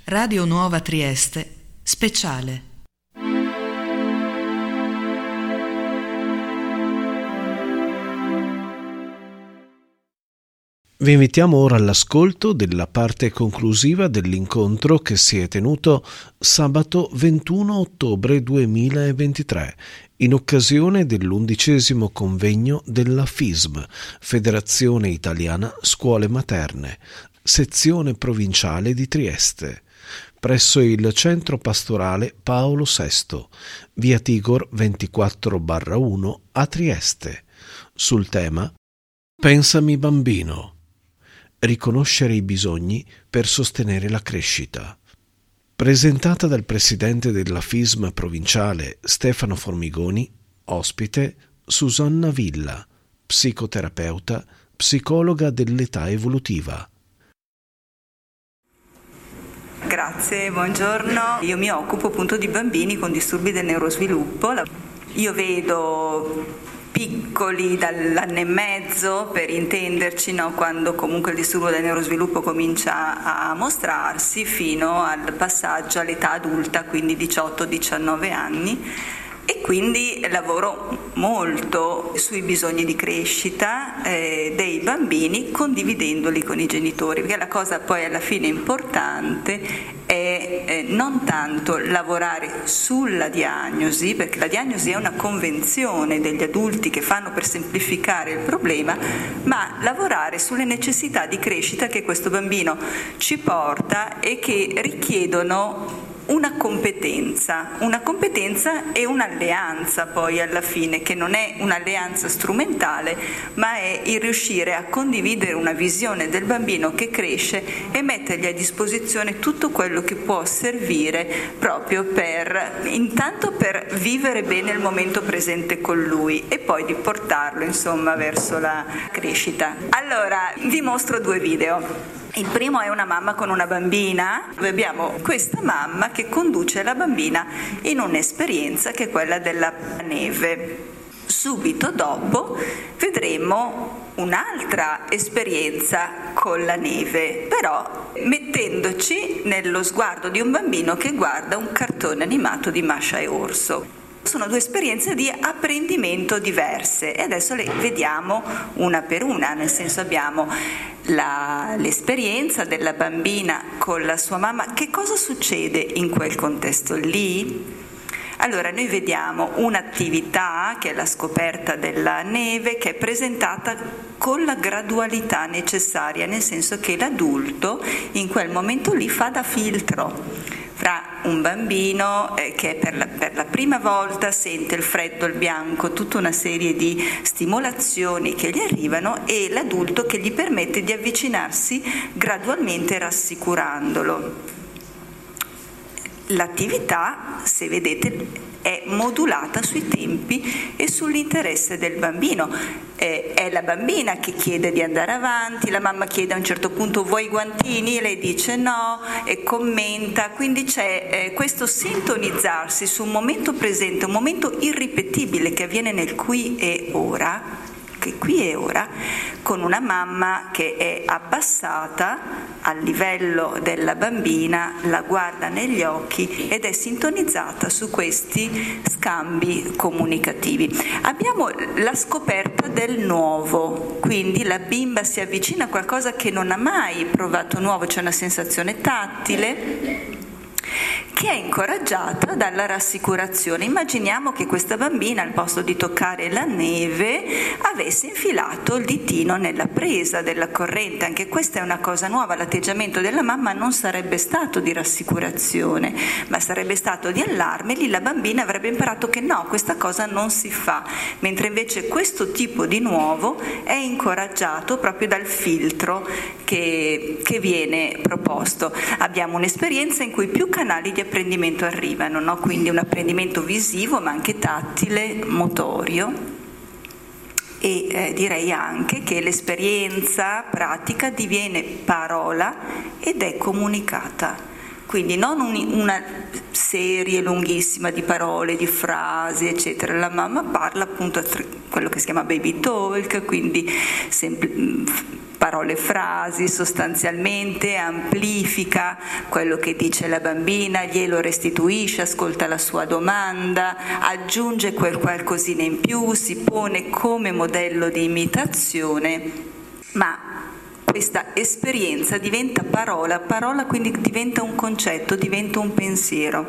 Radio Nuova Trieste, speciale. Vi invitiamo ora all'ascolto della parte conclusiva dell'incontro che si è tenuto sabato 21 ottobre 2023 in occasione dell'11° convegno della FISM, Federazione Italiana Scuole Materne, sezione provinciale di Trieste, presso il centro pastorale Paolo VI, via Tigor 24/1 a Trieste, sul tema Pensami bambino. Riconoscere i bisogni per sostenere la crescita. Presentata dal presidente della FISM provinciale Stefano Formigoni, ospite Susanna Villa, psicoterapeuta, psicologa dell'età evolutiva. Grazie, buongiorno. Io mi occupo appunto di bambini con disturbi del neurosviluppo. Io vedo piccoli dall'anno e mezzo, per intenderci, no? Quando comunque il disturbo del neurosviluppo comincia a mostrarsi, fino al passaggio all'età adulta, quindi 18-19 anni. E quindi lavoro molto sui bisogni di crescita dei bambini, condividendoli con i genitori, perché la cosa poi alla fine importante è non tanto lavorare sulla diagnosi, perché la diagnosi è una convenzione degli adulti che fanno per semplificare il problema, ma lavorare sulle necessità di crescita che questo bambino ci porta e che richiedono una competenza e un'alleanza poi alla fine, che non è un'alleanza strumentale, ma è il riuscire a condividere una visione del bambino che cresce e mettergli a disposizione tutto quello che può servire proprio intanto per vivere bene il momento presente con lui e poi di portarlo insomma verso la crescita. Allora vi mostro 2 video. Il primo è una mamma con una bambina, dove abbiamo questa mamma che conduce la bambina in un'esperienza che è quella della neve. Subito dopo vedremo un'altra esperienza con la neve, però mettendoci nello sguardo di un bambino che guarda un cartone animato di Masha e Orso. Sono 2 esperienze di apprendimento diverse e adesso le vediamo una per una, nel senso abbiamo l'esperienza della bambina con la sua mamma. Che cosa succede in quel contesto lì? Allora noi vediamo un'attività che è la scoperta della neve, che è presentata con la gradualità necessaria, nel senso che l'adulto in quel momento lì fa da filtro fra un bambino che per la prima volta sente il freddo, il bianco, tutta una serie di stimolazioni che gli arrivano, e l'adulto che gli permette di avvicinarsi gradualmente rassicurandolo. L'attività, se vedete, è modulata sui tempi e sull'interesse del bambino. È la bambina che chiede di andare avanti, la mamma chiede a un certo punto vuoi i guantini? E lei dice no e commenta, quindi c'è questo sintonizzarsi su un momento presente, un momento irripetibile che avviene nel qui e ora, con una mamma che è abbassata al livello della bambina, la guarda negli occhi ed è sintonizzata su questi scambi comunicativi. Abbiamo la scoperta del nuovo, quindi la bimba si avvicina a qualcosa che non ha mai provato nuovo, c'è una sensazione tattile che è incoraggiata dalla rassicurazione. Immaginiamo che questa bambina, al posto di toccare la neve, avesse infilato il ditino nella presa della corrente. Anche questa è una cosa nuova. L'atteggiamento della mamma non sarebbe stato di rassicurazione, ma sarebbe stato di allarme. Lì la bambina avrebbe imparato che no, questa cosa non si fa, mentre invece questo tipo di nuovo è incoraggiato proprio dal filtro che viene proposto. Abbiamo un'esperienza in cui più canali di apprendimento arrivano, no? Quindi un apprendimento visivo ma anche tattile, motorio, e direi anche che l'esperienza pratica diviene parola ed è comunicata. quindi non una serie lunghissima di parole, di frasi, eccetera. La mamma parla appunto quello che si chiama baby talk, quindi parole, frasi, sostanzialmente amplifica quello che dice la bambina, glielo restituisce, ascolta la sua domanda, aggiunge quel qualcosina in più, si pone come modello di imitazione, ma questa esperienza diventa parola quindi diventa un concetto, diventa un pensiero.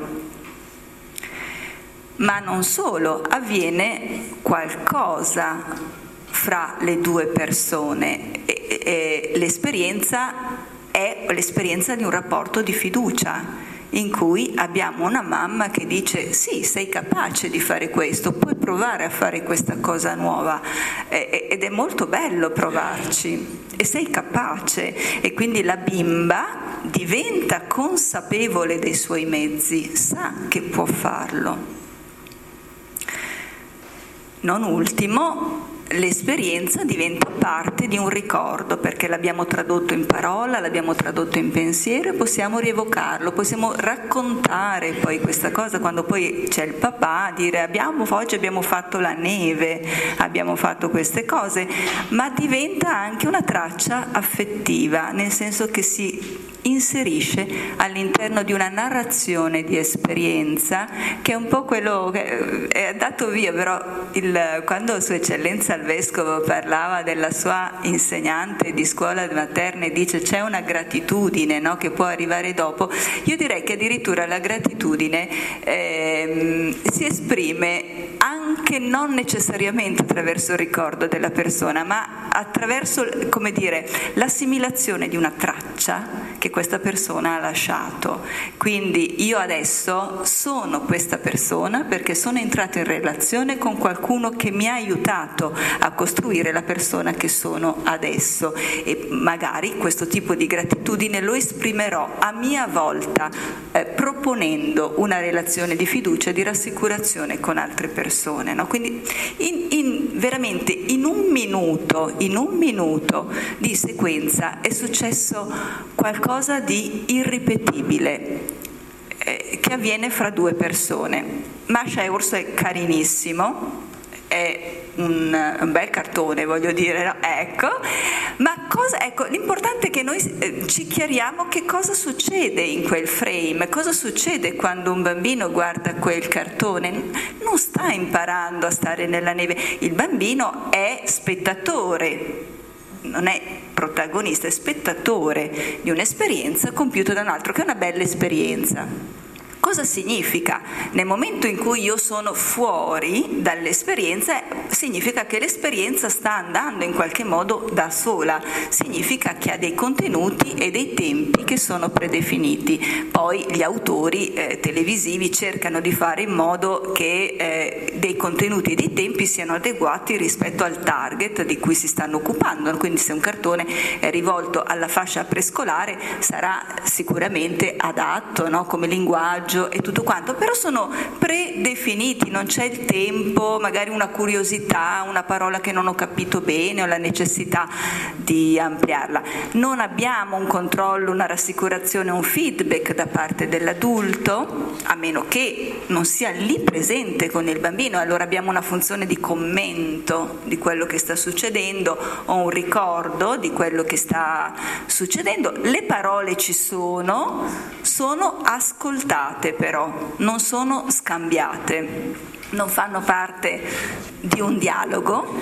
Ma non solo, avviene qualcosa fra le due persone. L'esperienza è l'esperienza di un rapporto di fiducia, in cui abbiamo una mamma che dice: sì, sei capace di fare questo, puoi provare a fare questa cosa nuova, ed è molto bello provarci, e sei capace. E quindi la bimba diventa consapevole dei suoi mezzi, sa che può farlo. Non ultimo, l'esperienza diventa parte di un ricordo, perché l'abbiamo tradotto in parola, l'abbiamo tradotto in pensiero e possiamo rievocarlo, possiamo raccontare poi questa cosa quando poi c'è il papà a dire: oggi abbiamo fatto la neve, abbiamo fatto queste cose, ma diventa anche una traccia affettiva, nel senso che si inserisce all'interno di una narrazione di esperienza, che è un po' quello che è andato via, però quando Sua Eccellenza il Vescovo parlava della sua insegnante di scuola materna e dice c'è una gratitudine, no, che può arrivare dopo, io direi che addirittura la gratitudine si esprime anche non necessariamente attraverso il ricordo della persona, ma attraverso, come dire, l'assimilazione di una traccia che questa persona ha lasciato. Quindi io adesso sono questa persona perché sono entrato in relazione con qualcuno che mi ha aiutato a costruire la persona che sono adesso, e magari questo tipo di gratitudine lo esprimerò a mia volta proponendo una relazione di fiducia e di rassicurazione con altre persone, no? Quindi veramente in un minuto di sequenza è successo qualcosa di irripetibile che avviene fra due persone. Masha e Urso è carinissimo, è un bel cartone, voglio dire, no? Ecco, ma l'importante è che noi ci chiariamo che cosa succede in quel frame, cosa succede quando un bambino guarda quel cartone. Non sta imparando a stare nella neve, il bambino è spettatore, non è protagonista, è spettatore di un'esperienza compiuta da un altro, che è una bella esperienza. Cosa significa? Nel momento in cui io sono fuori dall'esperienza, significa che l'esperienza sta andando in qualche modo da sola, significa che ha dei contenuti e dei tempi che sono predefiniti. Poi gli autori televisivi cercano di fare in modo che dei contenuti e dei tempi siano adeguati rispetto al target di cui si stanno occupando. Quindi se un cartone è rivolto alla fascia prescolare sarà sicuramente adatto, no? Come linguaggio e tutto quanto, però sono predefiniti, non c'è il tempo, magari una curiosità, una parola che non ho capito bene o la necessità di ampliarla. Non abbiamo un controllo, una rassicurazione, un feedback da parte dell'adulto, a meno che non sia lì presente con il bambino, allora abbiamo una funzione di commento di quello che sta succedendo o un ricordo di quello che sta succedendo. Le parole ci sono ascoltate, però non sono scambiate, non fanno parte di un dialogo,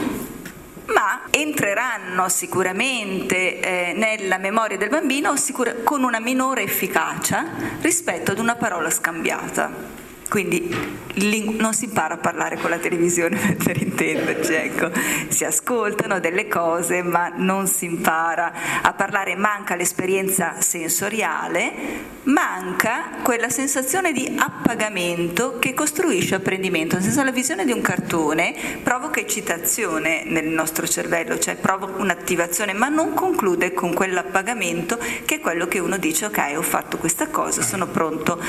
ma entreranno sicuramente nella memoria del bambino con una minore efficacia rispetto ad una parola scambiata. Quindi non si impara a parlare con la televisione, per intenderci, ecco. Si ascoltano delle cose ma non si impara a parlare, manca l'esperienza sensoriale, manca quella sensazione di appagamento che costruisce apprendimento. Nel senso, la visione di un cartone provoca eccitazione nel nostro cervello, cioè provoca un'attivazione, ma non conclude con quell'appagamento che è quello che uno dice: ok, ho fatto questa cosa, sono pronto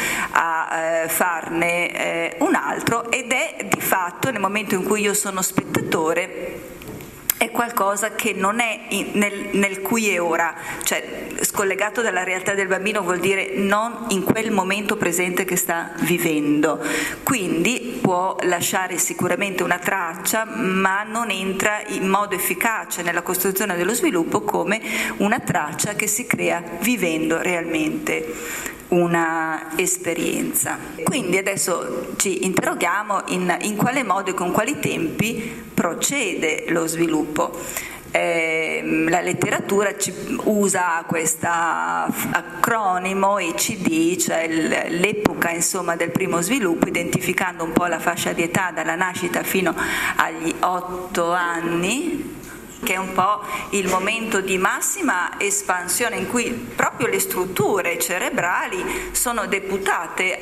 a farne un altro, ed è di fatto nel momento in cui io sono spettatore, è è qualcosa che non è nel qui e ora, cioè scollegato dalla realtà del bambino vuol dire non in quel momento presente che sta vivendo, quindi può lasciare sicuramente una traccia, ma non entra in modo efficace nella costruzione dello sviluppo come una traccia che si crea vivendo realmente una esperienza. Quindi adesso ci interroghiamo in quale modo e con quali tempi procede lo sviluppo. La letteratura usa questo acronimo ECD, cioè l'epoca insomma del primo sviluppo, identificando un po' la fascia di età dalla nascita fino agli 8 anni, che è un po' il momento di massima espansione in cui proprio le strutture cerebrali sono deputate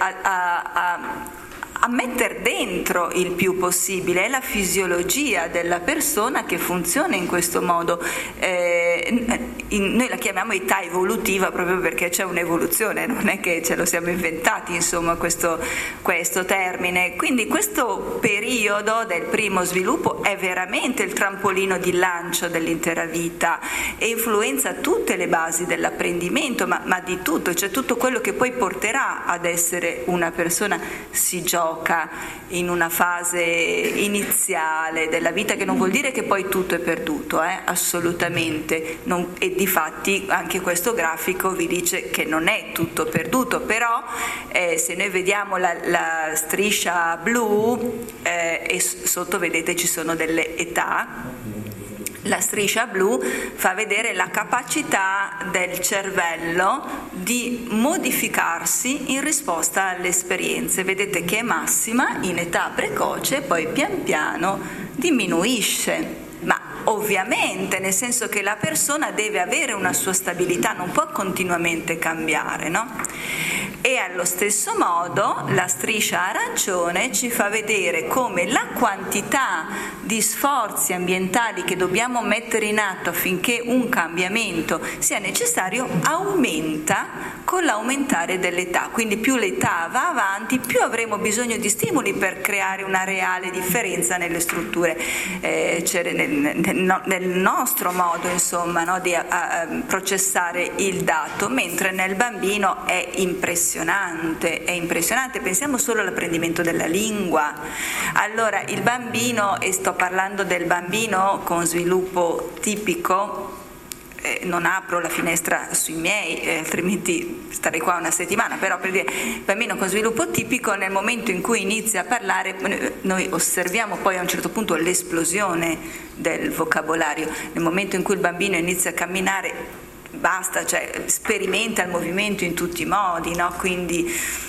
a mettere dentro il più possibile, è la fisiologia della persona che funziona in questo modo. Noi la chiamiamo età evolutiva proprio perché c'è un'evoluzione, non è che ce lo siamo inventati insomma questo termine. Quindi questo periodo del primo sviluppo è veramente il trampolino di lancio dell'intera vita e influenza tutte le basi dell'apprendimento, ma di tutto, cioè tutto quello che poi porterà ad essere una persona. Si gioca in una fase iniziale della vita, che non vuol dire che poi tutto è perduto, assolutamente, e difatti anche questo grafico vi dice che non è tutto perduto, però se noi vediamo la striscia blu e sotto vedete ci sono delle età. La striscia blu fa vedere la capacità del cervello di modificarsi in risposta alle esperienze. Vedete che è massima in età precoce e poi pian piano diminuisce. Ma ovviamente nel senso che la persona deve avere una sua stabilità, non può continuamente cambiare, no? E allo stesso modo la striscia arancione ci fa vedere come la quantità di sforzi ambientali che dobbiamo mettere in atto affinché un cambiamento sia necessario aumenta con l'aumentare dell'età. Quindi più l'età va avanti, più avremo bisogno di stimoli per creare una reale differenza nelle strutture, nel nostro modo insomma, no, di processare il dato, mentre nel bambino è impressionante, pensiamo solo all'apprendimento della lingua. Allora il bambino, e sto parlando del bambino con sviluppo tipico, non apro la finestra sui miei, altrimenti starei qua una settimana, però per dire il bambino con sviluppo tipico, nel momento in cui inizia a parlare, noi osserviamo poi a un certo punto l'esplosione del vocabolario. Nel momento in cui il bambino inizia a camminare, basta, cioè sperimenta il movimento in tutti i modi, no? Quindi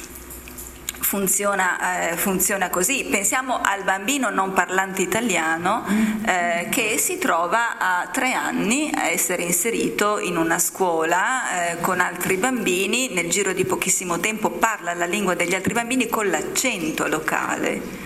funziona così. Pensiamo al bambino non parlante italiano che si trova a 3 anni a essere inserito in una scuola con altri bambini, nel giro di pochissimo tempo parla la lingua degli altri bambini con l'accento locale.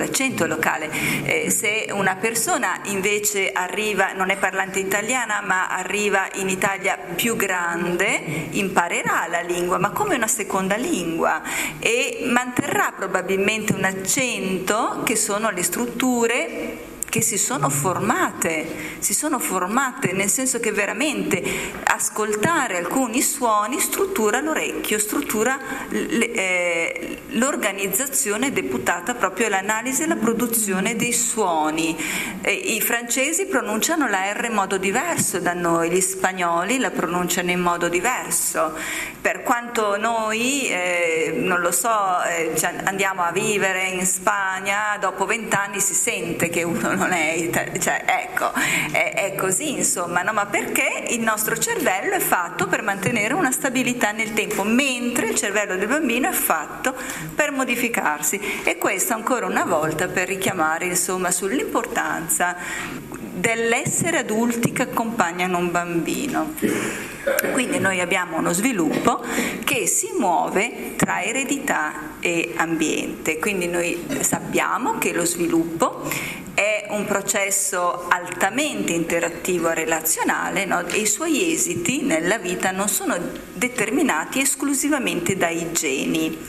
Se una persona invece arriva, non è parlante italiana, ma arriva in Italia più grande, imparerà la lingua, ma come una seconda lingua, e manterrà probabilmente un accento, che sono le strutture che si sono formate, nel senso che veramente ascoltare alcuni suoni struttura l'orecchio, struttura l'organizzazione deputata proprio all'analisi e alla produzione dei suoni. I francesi pronunciano la R in modo diverso da noi, gli spagnoli la pronunciano in modo diverso, per quanto noi, non lo so, andiamo a vivere in Spagna, dopo 20 anni si sente che uno non è cioè ecco, è così insomma, no? Ma perché il nostro cervello è fatto per mantenere una stabilità nel tempo, mentre il cervello del bambino è fatto per modificarsi, e questo ancora una volta per richiamare insomma sull'importanza dell'essere adulti che accompagnano un bambino. Quindi noi abbiamo uno sviluppo che si muove tra eredità e ambiente, quindi noi sappiamo che lo sviluppo è un processo altamente interattivo e relazionale, no? E i suoi esiti nella vita non sono determinati esclusivamente dai geni.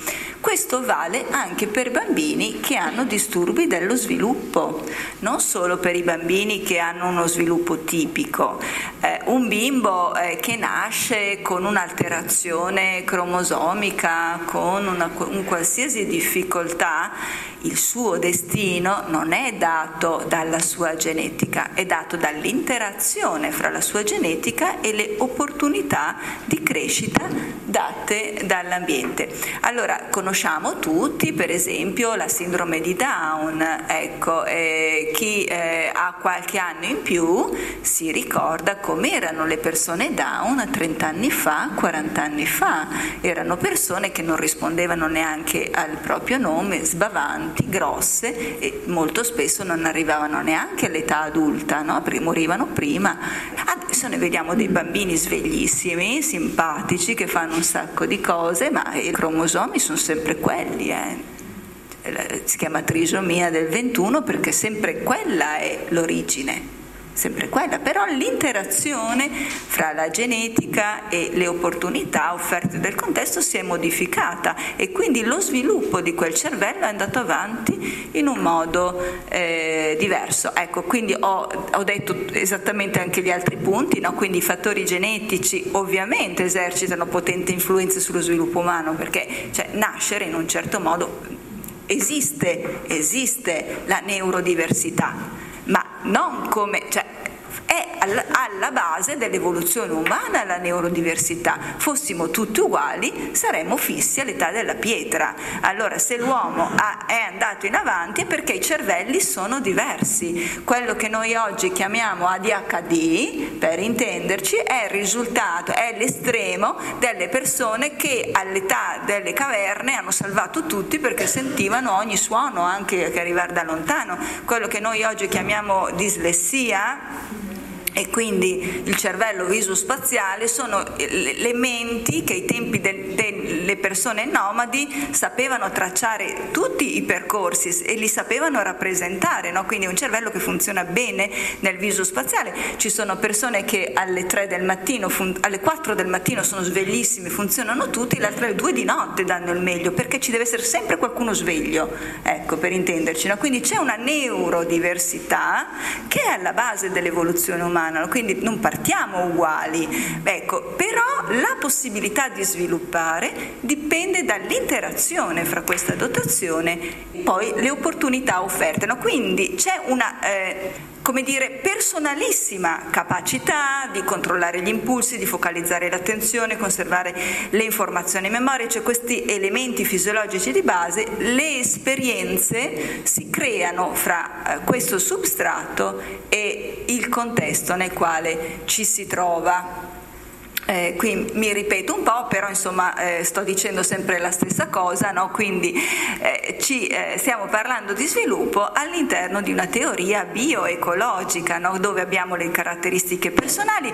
Questo vale anche per bambini che hanno disturbi dello sviluppo, non solo per i bambini che hanno uno sviluppo tipico. Un bimbo che nasce con un'alterazione cromosomica, con un qualsiasi difficoltà, il suo destino non è dato dalla sua genetica, è dato dall'interazione fra la sua genetica e le opportunità di crescita date dall'ambiente. Allora, conosciamo tutti, per esempio, la sindrome di Down. Ecco, chi ha qualche anno in più si ricorda come erano le persone Down 30 anni fa, 40 anni fa. Erano persone che non rispondevano neanche al proprio nome, sbavanti, grosse, e molto spesso non arrivavano neanche all'età adulta, no? Perché morivano prima. Adesso ne vediamo dei bambini sveglissimi, simpatici, che fanno un sacco di cose, ma i cromosomi sono sempre quelli, si chiama trisomia del 21 perché sempre quella è l'origine, sempre quella, però l'interazione fra la genetica e le opportunità offerte dal contesto si è modificata e quindi lo sviluppo di quel cervello è andato avanti in un modo diverso. Ecco, quindi ho detto esattamente anche gli altri punti, no? Quindi i fattori genetici ovviamente esercitano potenti influenze sullo sviluppo umano, perché nascere in un certo modo esiste la neurodiversità, ma non come, è alla base dell'evoluzione umana la neurodiversità. Fossimo tutti uguali saremmo fissi all'età della pietra. Allora, se l'uomo è andato in avanti è perché i cervelli sono diversi. Quello che noi oggi chiamiamo ADHD, per intenderci, è il risultato, è l'estremo delle persone che all'età delle caverne hanno salvato tutti perché sentivano ogni suono, anche che arrivava da lontano. Quello che noi oggi chiamiamo dislessia, e quindi il cervello visospaziale, sono le menti che ai tempi delle persone nomadi sapevano tracciare tutti i percorsi e li sapevano rappresentare, no? Quindi un cervello che funziona bene nel visospaziale. Ci sono persone che alle 3 del mattino, alle 4 del mattino sono sveglissimi, funzionano tutti, le altre 2 di notte danno il meglio, perché ci deve essere sempre qualcuno sveglio, ecco, per intenderci, no? Quindi c'è una neurodiversità che è alla base dell'evoluzione umana. Quindi non partiamo uguali, ecco, però la possibilità di sviluppare dipende dall'interazione fra questa dotazione e poi le opportunità offerte, no? Quindi c'è una personalissima capacità di controllare gli impulsi, di focalizzare l'attenzione, conservare le informazioni in memoria, cioè questi elementi fisiologici di base. Le esperienze si creano fra questo substrato e il contesto nel quale ci si trova. Qui mi ripeto un po', però insomma sto dicendo sempre la stessa cosa, no? Quindi stiamo parlando di sviluppo all'interno di una teoria bioecologica, no? Dove abbiamo le caratteristiche personali,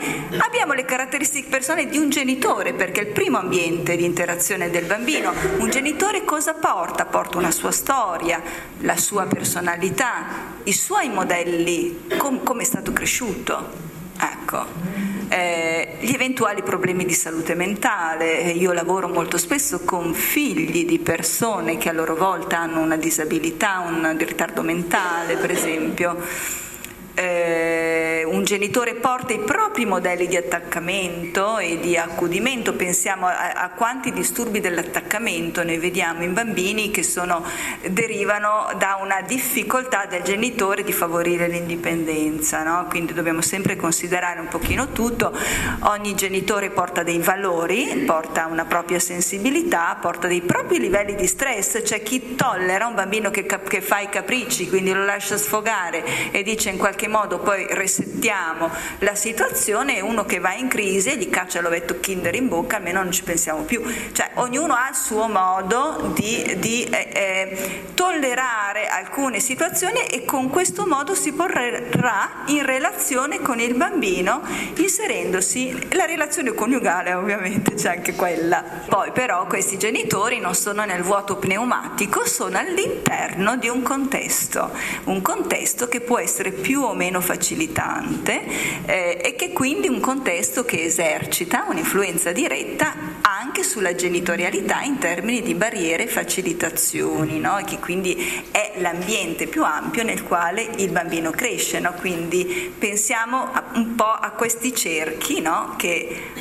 di un genitore, perché il primo ambiente di interazione del bambino, un genitore cosa porta? Porta una sua storia, la sua personalità, i suoi modelli, come è stato cresciuto, ecco. Gli eventuali problemi di salute mentale. Io lavoro molto spesso con figli di persone che a loro volta hanno una disabilità, un ritardo mentale, per esempio. Un genitore porta i propri modelli di attaccamento e di accudimento. Pensiamo a quanti disturbi dell'attaccamento noi vediamo in bambini che derivano da una difficoltà del genitore di favorire l'indipendenza, no? Quindi dobbiamo sempre considerare un pochino tutto. Ogni genitore porta dei valori, porta una propria sensibilità, porta dei propri livelli di stress. C'è chi tollera un bambino che fa i capricci, quindi lo lascia sfogare e dice in qualche modo poi resettiamo la situazione, e uno che va in crisi e gli caccia l'ovetto Kinder in bocca, almeno non ci pensiamo più. Cioè ognuno ha il suo modo di tollerare alcune situazioni, e con questo modo si porrà in relazione con il bambino, inserendosi la relazione coniugale, ovviamente c'è anche quella. Poi però questi genitori non sono nel vuoto pneumatico, sono all'interno di un contesto che può essere più o meno facilitante, e che quindi un contesto che esercita un'influenza diretta anche sulla genitorialità in termini di barriere e facilitazioni, no? Che quindi è l'ambiente più ampio nel quale il bambino cresce, no? Quindi pensiamo un po' a questi cerchi, no? Che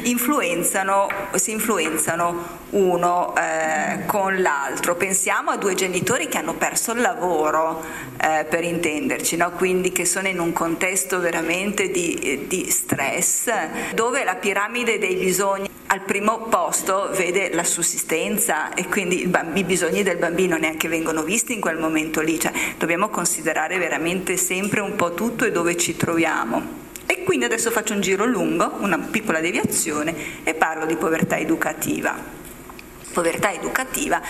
si influenzano uno con l'altro. Pensiamo a due genitori che hanno perso il lavoro, per intenderci, no? Quindi che sono in un contesto veramente di stress, dove la piramide dei bisogni al primo posto vede la sussistenza, e quindi i bisogni del bambino neanche vengono visti in quel momento lì. Cioè, dobbiamo considerare veramente sempre un po' tutto e dove ci troviamo. E quindi adesso faccio un giro lungo, una piccola deviazione, e parlo di povertà educativa. Povertà educativa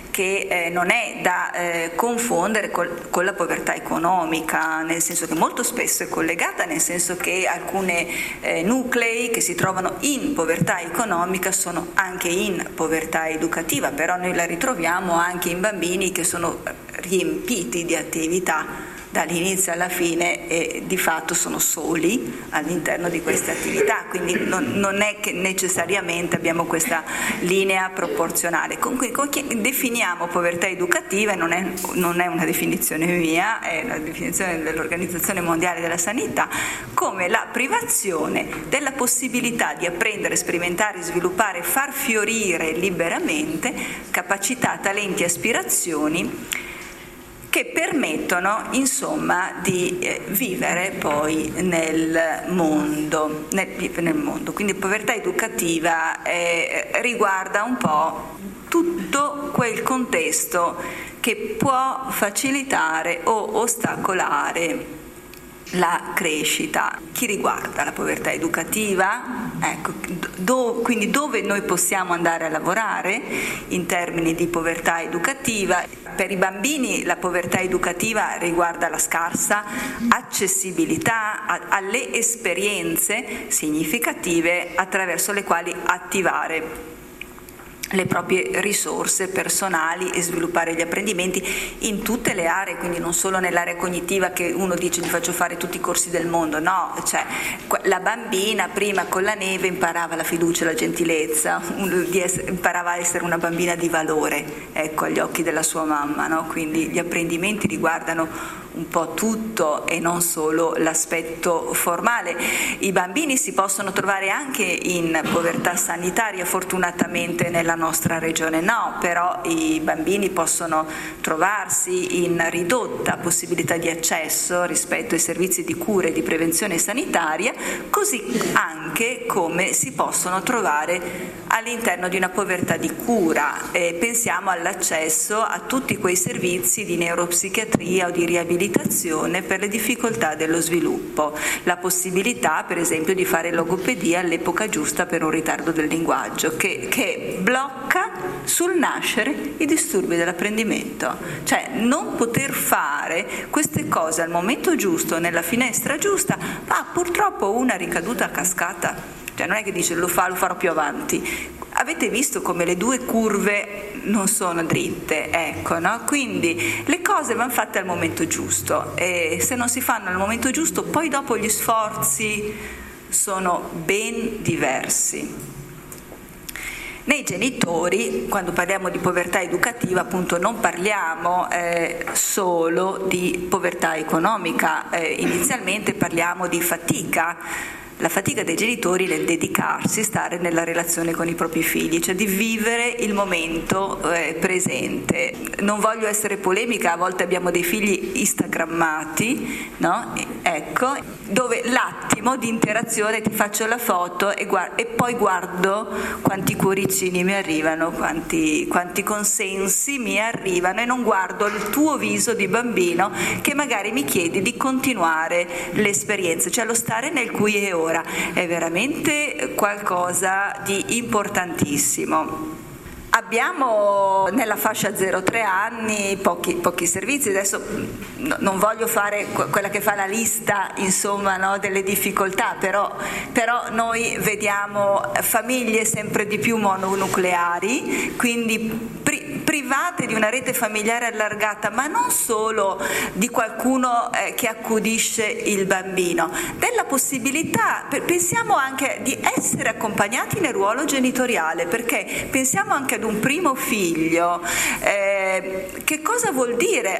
che non è da confondere con la povertà economica, nel senso che molto spesso è collegata, nel senso che alcune nuclei che si trovano in povertà economica sono anche in povertà educativa, però noi la ritroviamo anche in bambini che sono riempiti di attività dall'inizio alla fine e di fatto sono soli all'interno di queste attività, quindi non è che necessariamente abbiamo questa linea proporzionale. Comunque definiamo povertà educativa, e non è una definizione mia, è una definizione dell'Organizzazione Mondiale della Sanità, come la privazione della possibilità di apprendere, sperimentare, sviluppare, far fiorire liberamente capacità, talenti e aspirazioni che permettono insomma di vivere poi nel mondo. Quindi povertà educativa riguarda un po' tutto quel contesto che può facilitare o ostacolare la crescita. Chi riguarda la povertà educativa? Ecco, quindi dove noi possiamo andare a lavorare in termini di povertà educativa? Per i bambini la povertà educativa riguarda la scarsa accessibilità alle esperienze significative attraverso le quali attivare le proprie risorse personali e sviluppare gli apprendimenti in tutte le aree, quindi non solo nell'area cognitiva che uno dice gli faccio fare tutti i corsi del mondo, no, cioè la bambina prima con la neve imparava la fiducia, la gentilezza, imparava a essere una bambina di valore, ecco, agli occhi della sua mamma, no? Quindi gli apprendimenti riguardano un po' tutto e non solo l'aspetto formale. I bambini si possono trovare anche in povertà sanitaria, fortunatamente nella nostra regione no, però i bambini possono trovarsi in ridotta possibilità di accesso rispetto ai servizi di cura e di prevenzione sanitaria, così anche come si possono trovare all'interno di una povertà di cura. Pensiamo all'accesso a tutti quei servizi di neuropsichiatria o di riabilitazione per le difficoltà dello sviluppo, la possibilità per esempio di fare logopedia all'epoca giusta per un ritardo del linguaggio che blocca sul nascere i disturbi dell'apprendimento, cioè non poter fare queste cose al momento giusto, nella finestra giusta, ha purtroppo una ricaduta a cascata, cioè non è che dice lo farò più avanti. Avete visto come le due curve non sono dritte, ecco, no? Quindi le cose vanno fatte al momento giusto, e se non si fanno al momento giusto poi dopo gli sforzi sono ben diversi. Nei genitori, quando parliamo di povertà educativa, appunto non parliamo solo di povertà economica, inizialmente parliamo di fatica. La fatica dei genitori nel dedicarsi, stare nella relazione con i propri figli, cioè di vivere il momento presente. Non voglio essere polemica, a volte abbiamo dei figli instagrammati, no? Ecco, dove l'attimo di interazione, ti faccio la foto e poi guardo quanti cuoricini mi arrivano, quanti consensi mi arrivano, e non guardo il tuo viso di bambino che magari mi chiedi di continuare l'esperienza, cioè lo stare nel qui e ora. È veramente qualcosa di importantissimo. Abbiamo nella fascia 0-3 anni pochi servizi. Adesso non voglio fare quella che fa la lista, insomma, no, delle difficoltà, però noi vediamo famiglie sempre di più mononucleari, quindi private di una rete familiare allargata, ma non solo di qualcuno che accudisce il bambino, della possibilità, pensiamo anche di essere accompagnati nel ruolo genitoriale, perché pensiamo anche ad un primo figlio, che cosa vuol dire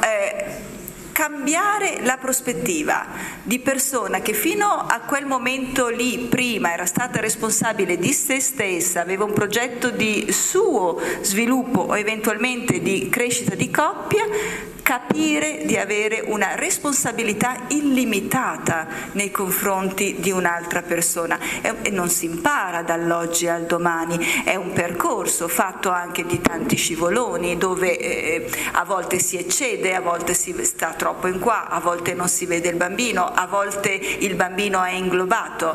cambiare la prospettiva di persona che fino a quel momento lì, prima, era stata responsabile di se stessa, aveva un progetto di suo sviluppo o eventualmente di crescita di coppia, capire di avere una responsabilità illimitata nei confronti di un'altra persona, e non si impara dall'oggi al domani, è un percorso fatto anche di tanti scivoloni dove a volte si eccede, a volte si sta troppo in qua, a volte non si vede il bambino, a volte il bambino è inglobato,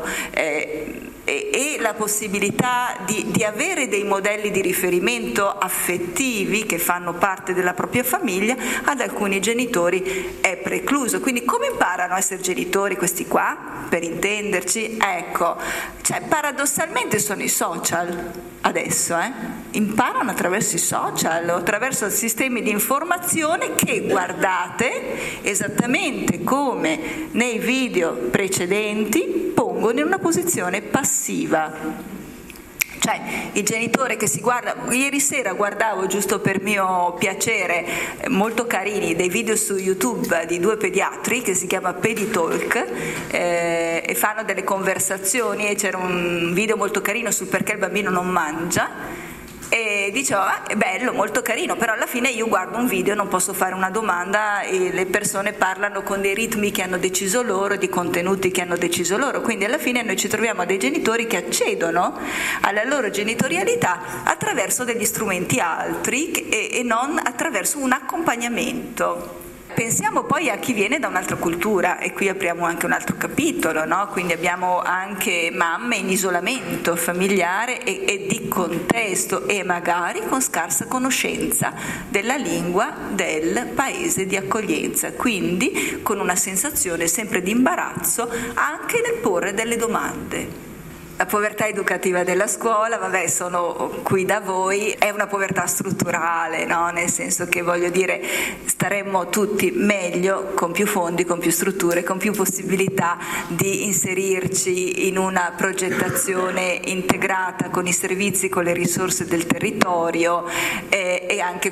e la possibilità di avere dei modelli di riferimento affettivi che fanno parte della propria famiglia ad alcuni genitori è precluso. Quindi come imparano a essere genitori questi qua, per intenderci? Ecco, cioè paradossalmente sono i social adesso, imparano attraverso i social o attraverso sistemi di informazione che, guardate, esattamente come nei video precedenti, pongono in una posizione passiva. Cioè il genitore che si guarda, ieri sera guardavo giusto per mio piacere, molto carini, dei video su YouTube di due pediatri che si chiama Peditalk, e fanno delle conversazioni, e c'era un video molto carino sul perché il bambino non mangia, e dicevo è bello, molto carino, però alla fine io guardo un video, non posso fare una domanda e le persone parlano con dei ritmi che hanno deciso loro, di contenuti che hanno deciso loro, quindi alla fine noi ci troviamo dei genitori che accedono alla loro genitorialità attraverso degli strumenti altri e non attraverso un accompagnamento. Pensiamo poi a chi viene da un'altra cultura, e qui apriamo anche un altro capitolo, no? Quindi abbiamo anche mamme in isolamento familiare e di contesto, e magari con scarsa conoscenza della lingua del paese di accoglienza, quindi con una sensazione sempre di imbarazzo anche nel porre delle domande. La povertà educativa della scuola, vabbè, sono qui da voi, è una povertà strutturale, no? Nel senso che, voglio dire, staremmo tutti meglio con più fondi, con più strutture, con più possibilità di inserirci in una progettazione integrata con i servizi, con le risorse del territorio, e anche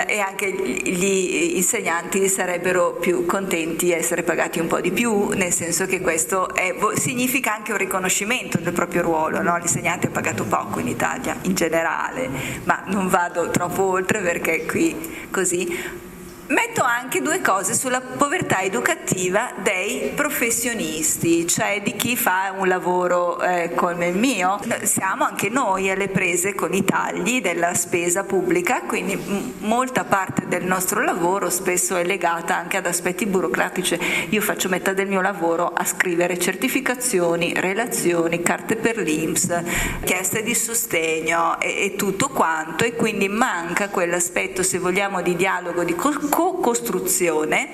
gli insegnanti sarebbero più contenti di essere pagati un po' di più, nel senso che questo significa anche un riconoscimento del proprio ruolo, no? L'insegnante è pagato poco in Italia in generale, ma non vado troppo oltre perché qui così. Metto anche due cose sulla povertà educativa dei professionisti, cioè di chi fa un lavoro come il mio. Siamo anche noi alle prese con i tagli della spesa pubblica, quindi molta parte del nostro lavoro spesso è legata anche ad aspetti burocratici. Io faccio metà del mio lavoro a scrivere certificazioni, relazioni, carte per l'INPS, richieste di sostegno e tutto quanto, e quindi manca quell'aspetto, se vogliamo, di dialogo, di co-costruzione,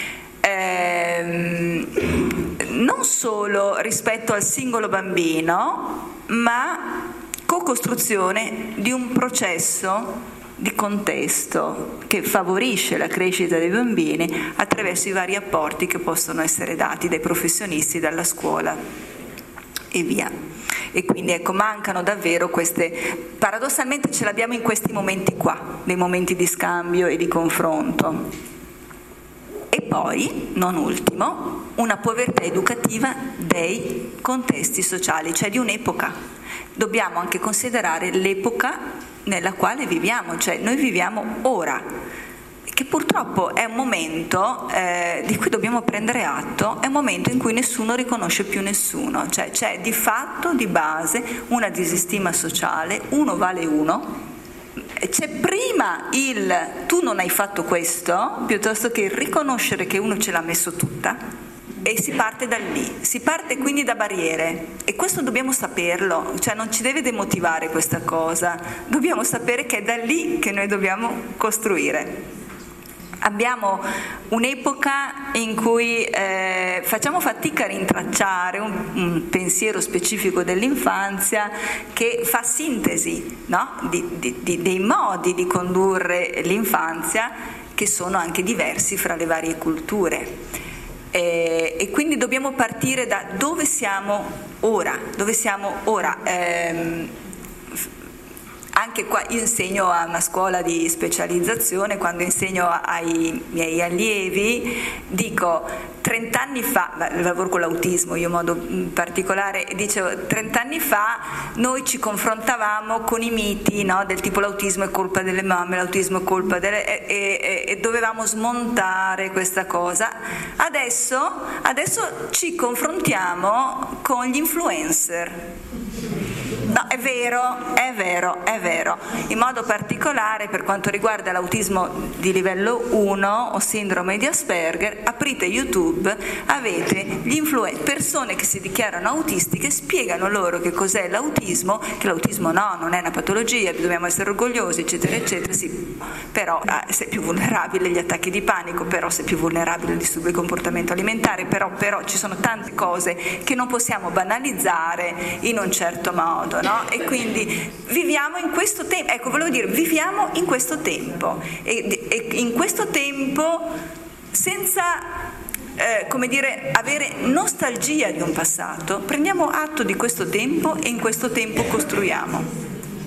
non solo rispetto al singolo bambino, ma co-costruzione di un processo di contesto che favorisce la crescita dei bambini attraverso i vari apporti che possono essere dati dai professionisti, dalla scuola e via. E quindi ecco, mancano davvero queste, paradossalmente ce l'abbiamo in questi momenti qua, dei momenti di scambio e di confronto. E poi, non ultimo, una povertà educativa dei contesti sociali, cioè di un'epoca. Dobbiamo anche considerare l'epoca nella quale viviamo, cioè noi viviamo ora, che purtroppo è un momento di cui dobbiamo prendere atto, è un momento in cui nessuno riconosce più nessuno, cioè c'è di fatto, di base, una disistima sociale, uno vale uno, c'è prima il tu non hai fatto questo, piuttosto che il riconoscere che uno ce l'ha messo tutta, e si parte da lì, si parte quindi da barriere, e questo dobbiamo saperlo, cioè non ci deve demotivare questa cosa, dobbiamo sapere che è da lì che noi dobbiamo costruire. Abbiamo un'epoca in cui facciamo fatica a rintracciare un pensiero specifico dell'infanzia che fa sintesi, no? dei modi di condurre l'infanzia, che sono anche diversi fra le varie culture. E quindi dobbiamo partire da dove siamo ora. Anche qua io insegno a una scuola di specializzazione, quando insegno ai miei allievi dico 30 anni fa, lavoro con l'autismo io in modo particolare, dicevo 30 anni fa noi ci confrontavamo con i miti, no? Del tipo l'autismo è colpa delle mamme, l'autismo è colpa delle... e dovevamo smontare questa cosa. Adesso ci confrontiamo con gli influencer. No, è vero. In modo particolare per quanto riguarda l'autismo di livello 1 o sindrome di Asperger, aprite YouTube, avete persone che si dichiarano autisti, che spiegano loro che cos'è l'autismo, che l'autismo no, non è una patologia, dobbiamo essere orgogliosi, eccetera, eccetera, sì, però sei più vulnerabile agli attacchi di panico, però sei più vulnerabile al disturbo di comportamento alimentare, però ci sono tante cose che non possiamo banalizzare in un certo modo, no? E quindi viviamo in questo tempo, ecco, volevo dire, viviamo in questo tempo e in questo tempo senza avere nostalgia di un passato, prendiamo atto di questo tempo e in questo tempo costruiamo.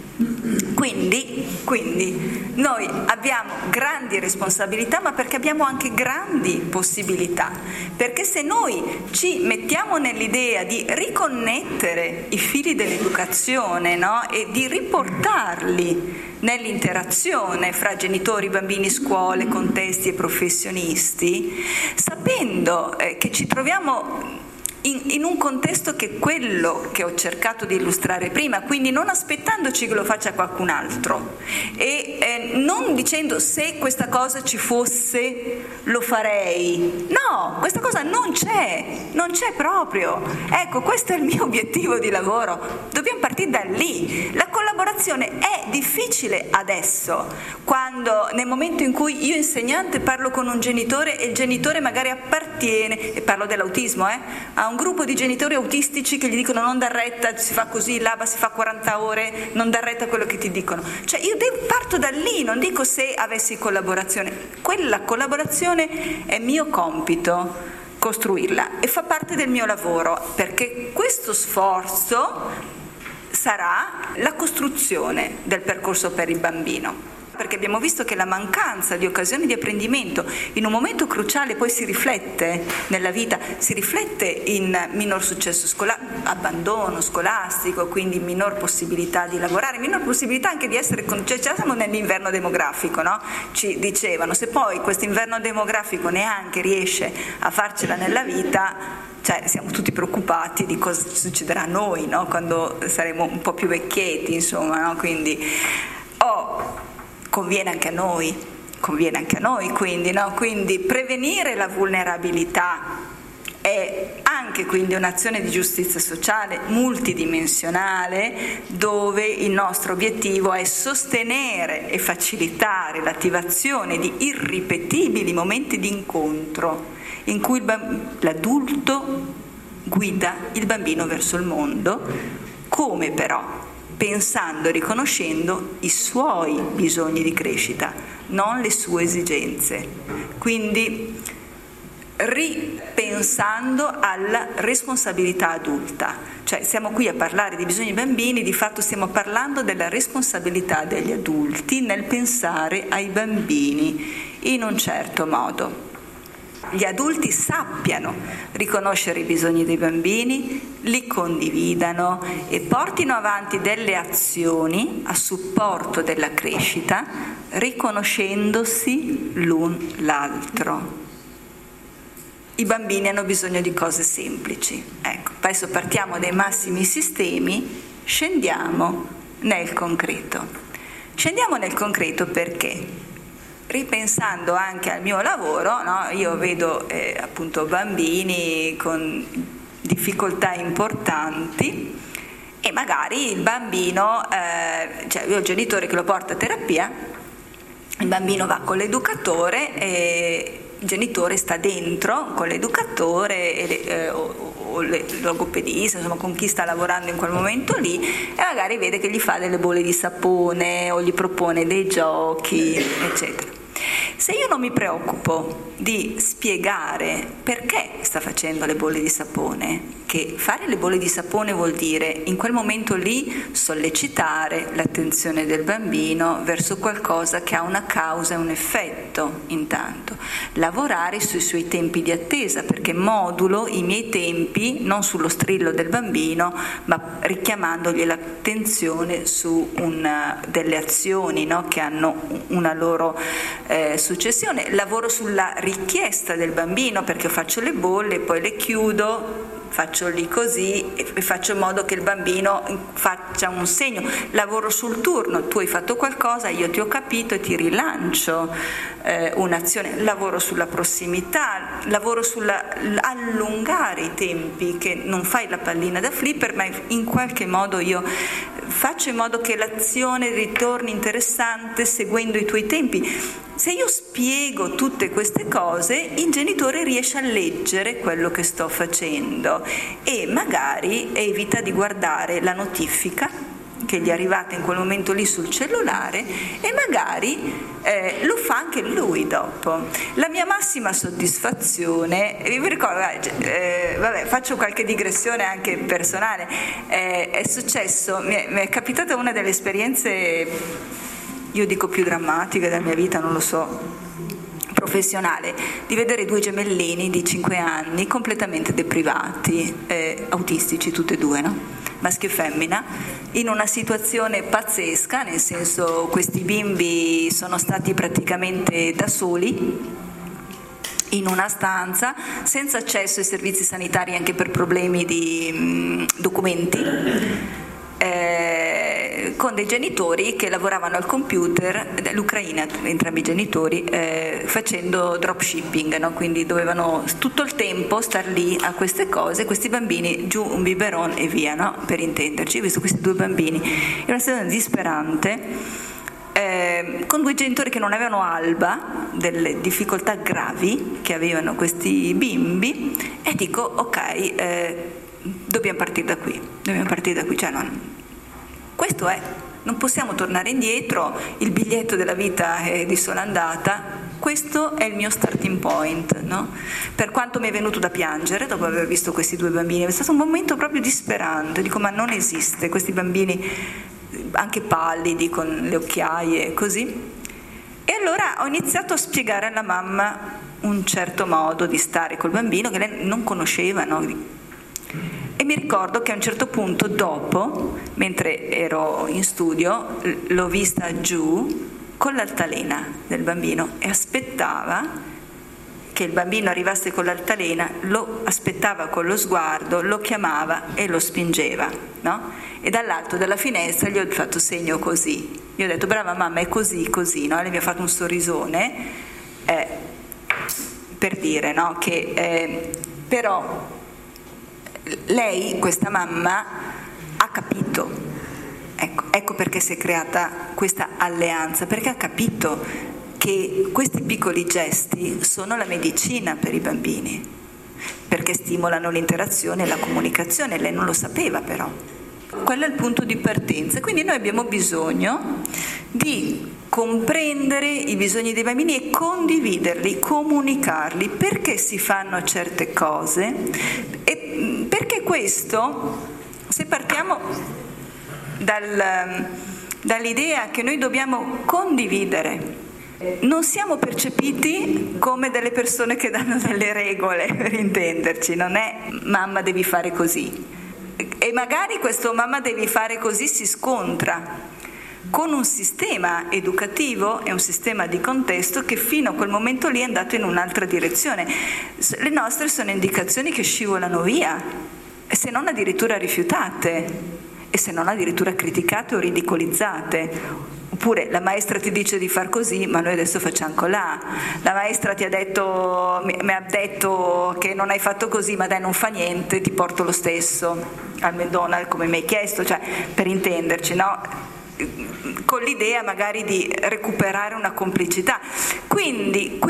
Quindi noi abbiamo grandi responsabilità, ma perché abbiamo anche grandi possibilità, perché se noi ci mettiamo nell'idea di riconnettere i fili dell'educazione, no? E di riportarli nell'interazione fra genitori, bambini, scuole, contesti e professionisti, sapendo che ci troviamo in un contesto che è quello che ho cercato di illustrare prima, quindi non aspettandoci che lo faccia qualcun altro e non dicendo se questa cosa ci fosse lo farei. No, questa cosa non c'è proprio. Ecco, questo è il mio obiettivo di lavoro. Dobbiamo partire da lì. La collaborazione è difficile adesso, quando nel momento in cui io insegnante parlo con un genitore e il genitore magari appartiene, e parlo dell'autismo, a un gruppo di genitori autistici che gli dicono non dar retta, si fa così, l'ABA si fa 40 ore, non dar retta a quello che ti dicono. Cioè io parto da lì, non dico se avessi collaborazione. Quella collaborazione è mio compito costruirla e fa parte del mio lavoro, perché questo sforzo sarà la costruzione del percorso per il bambino. Perché abbiamo visto che la mancanza di occasioni di apprendimento in un momento cruciale poi si riflette nella vita, si riflette in minor successo abbandono scolastico, quindi minor possibilità di lavorare, minor possibilità anche di essere, cioè siamo nell'inverno demografico, no? Ci dicevano, se poi questo inverno demografico neanche riesce a farcela nella vita, cioè siamo tutti preoccupati di cosa succederà a noi, no? Quando saremo un po' più vecchietti, insomma, no? Quindi conviene anche a noi, quindi, no? Quindi prevenire la vulnerabilità è anche quindi un'azione di giustizia sociale multidimensionale, dove il nostro obiettivo è sostenere e facilitare l'attivazione di irripetibili momenti di incontro in cui l'adulto guida il bambino verso il mondo, come però pensando e riconoscendo i suoi bisogni di crescita, non le sue esigenze. Quindi ripensando alla responsabilità adulta. Cioè siamo qui a parlare di bisogni bambini, di fatto stiamo parlando della responsabilità degli adulti nel pensare ai bambini in un certo modo. Gli adulti sappiano riconoscere i bisogni dei bambini, li condividano e portino avanti delle azioni a supporto della crescita, riconoscendosi l'un l'altro. I bambini hanno bisogno di cose semplici. Ecco, adesso partiamo dai massimi sistemi, scendiamo nel concreto. Scendiamo nel concreto perché? Ripensando anche al mio lavoro, no? Io vedo appunto bambini con difficoltà importanti e magari il bambino, cioè io ho il genitore che lo porta a terapia, il il bambino va con l'educatore e il genitore sta dentro con l'educatore o il logopedista, insomma con chi sta lavorando in quel momento lì, e magari vede che gli fa delle bolle di sapone o gli propone dei giochi, eccetera. Se io non mi preoccupo di spiegare perché sta facendo le bolle di sapone, che fare le bolle di sapone vuol dire in quel momento lì sollecitare l'attenzione del bambino verso qualcosa che ha una causa e un effetto, intanto lavorare sui suoi tempi di attesa, perché modulo i miei tempi non sullo strillo del bambino, ma richiamandogli l'attenzione su delle azioni, no, che hanno una loro successione. Lavoro sulla richiesta del bambino, perché faccio le bolle, poi le chiudo, faccio lì così e faccio in modo che il bambino faccia un segno. Lavoro sul turno, tu hai fatto qualcosa, io ti ho capito e ti rilancio un'azione. Lavoro sulla prossimità, lavoro sull'allungare i tempi, che non fai la pallina da flipper, ma in qualche modo io faccio in modo che l'azione ritorni interessante seguendo i tuoi tempi. Se io spiego tutte queste cose, il genitore riesce a leggere quello che sto facendo e magari evita di guardare la notifica che gli è arrivata in quel momento lì sul cellulare, e magari lo fa anche lui dopo. La mia massima soddisfazione, vi ricordo, vabbè, faccio qualche digressione anche personale, è successo, mi è capitata una delle esperienze, io dico più drammatiche della mia vita, non lo so, professionale, di vedere due gemellini di 5 anni completamente deprivati, autistici tutti e due, no? Maschio e femmina, in una situazione pazzesca, nel senso questi bimbi sono stati praticamente da soli in una stanza, senza accesso ai servizi sanitari anche per problemi di documenti, con dei genitori che lavoravano al computer, l'Ucraina, entrambi i genitori, facendo dropshipping, no? Quindi dovevano tutto il tempo star lì a queste cose, questi bambini giù un biberon e via, no? Per intenderci. Ho visto questi due bambini in una situazione disperante, con due genitori che non avevano alba delle difficoltà gravi che avevano questi bimbi, e dico ok, dobbiamo partire da qui, cioè questo è, non possiamo tornare indietro, il biglietto della vita è di sola andata, questo è il mio starting point, no? Per quanto mi è venuto da piangere dopo aver visto questi due bambini, è stato un momento proprio disperante, dico ma non esiste, questi bambini anche pallidi con le occhiaie così, e allora ho iniziato a spiegare alla mamma un certo modo di stare col bambino che lei non conosceva, no? E mi ricordo che a un certo punto dopo, mentre ero in studio, l'ho vista giù con l'altalena del bambino e aspettava che il bambino arrivasse con l'altalena, lo aspettava con lo sguardo, lo chiamava e lo spingeva, no? E dall'alto della finestra gli ho fatto segno così, gli ho detto brava mamma, è così, così, no? E lei mi ha fatto un sorrisone per dire, no? Che però lei, questa mamma, ha capito, ecco perché si è creata questa alleanza, perché ha capito che questi piccoli gesti sono la medicina per i bambini, perché stimolano l'interazione e la comunicazione. Lei non lo sapeva, però quello è il punto di partenza. Quindi noi abbiamo bisogno di comprendere i bisogni dei bambini e condividerli, comunicarli, perché si fanno certe cose, e perché questo, se partiamo dall'idea che noi dobbiamo condividere, non siamo percepiti come delle persone che danno delle regole, per intenderci, non è mamma devi fare così, e magari questo mamma devi fare così si scontra con un sistema educativo e un sistema di contesto che fino a quel momento lì è andato in un'altra direzione. Le nostre sono indicazioni che scivolano via, e se non addirittura rifiutate, e se non addirittura criticate o ridicolizzate. Oppure la maestra ti dice di far così, ma noi adesso facciamo colà. La maestra ti ha detto, mi ha detto che non hai fatto così, ma dai non fa niente, ti porto lo stesso al McDonald's come mi hai chiesto, cioè per intenderci, no? con l'idea magari di recuperare una complicità. Quindi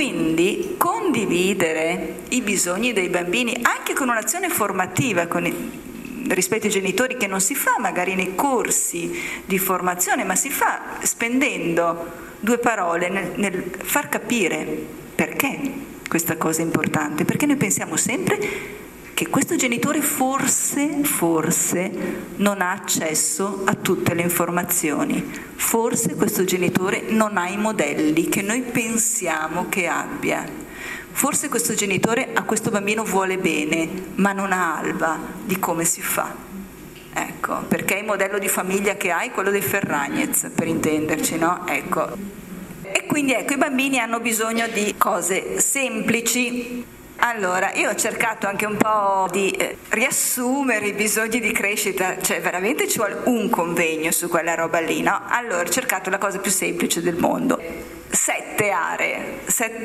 condividere i bisogni dei bambini anche con un'azione formativa rispetto ai genitori, che non si fa magari nei corsi di formazione, ma si fa spendendo 2 parole nel far capire perché questa cosa è importante, perché noi pensiamo sempre che questo genitore forse non ha accesso a tutte le informazioni, forse questo genitore non ha i modelli che noi pensiamo che abbia, forse questo genitore a questo bambino vuole bene, ma non ha alba di come si fa. Ecco, perché il modello di famiglia che hai è quello dei Ferragnez, per intenderci, no? Ecco. E quindi ecco, i bambini hanno bisogno di cose semplici. Allora, io ho cercato anche un po' di riassumere i bisogni di crescita, cioè veramente ci vuole un convegno su quella roba lì, no? Allora, ho cercato la cosa più semplice del mondo. 7 aree,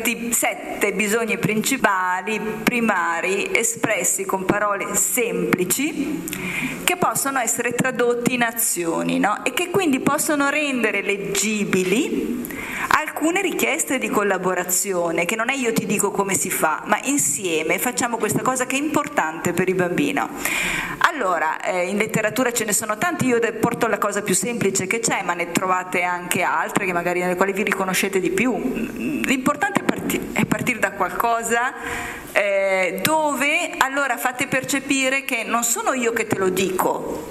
7 bisogni principali, primari, espressi con parole semplici, che possono essere tradotti in azioni, no? E che quindi possono rendere leggibili alcune richieste di collaborazione, che non è io ti dico come si fa, ma insieme facciamo questa cosa che è importante per il bambino. Allora, in letteratura ce ne sono tanti, io porto la cosa più semplice che c'è, ma ne trovate anche altre che magari nelle quali vi riconoscete di più. L'importante è partire da qualcosa dove allora fate percepire che non sono io che te lo dico,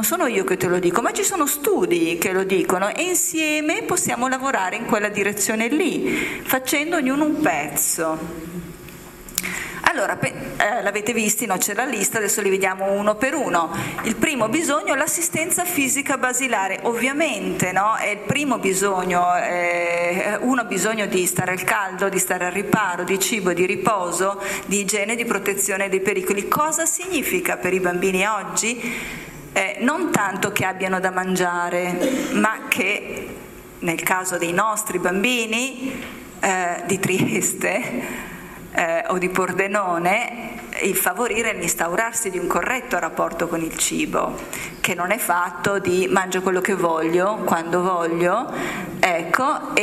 ma ci sono studi che lo dicono e insieme possiamo lavorare in quella direzione lì, facendo ognuno un pezzo. Allora, l'avete visti, no? C'è la lista, adesso li vediamo uno per uno. Il primo bisogno, l'assistenza fisica basilare, ovviamente, no? È il primo bisogno, uno ha bisogno di stare al caldo, di stare al riparo, di cibo, di riposo, di igiene, di protezione dai pericoli. Cosa significa per i bambini oggi? Non tanto che abbiano da mangiare, ma che nel caso dei nostri bambini di Trieste o di Pordenone, il favorire l'instaurarsi di un corretto rapporto con il cibo, che non è fatto di mangio quello che voglio, quando voglio, ecco,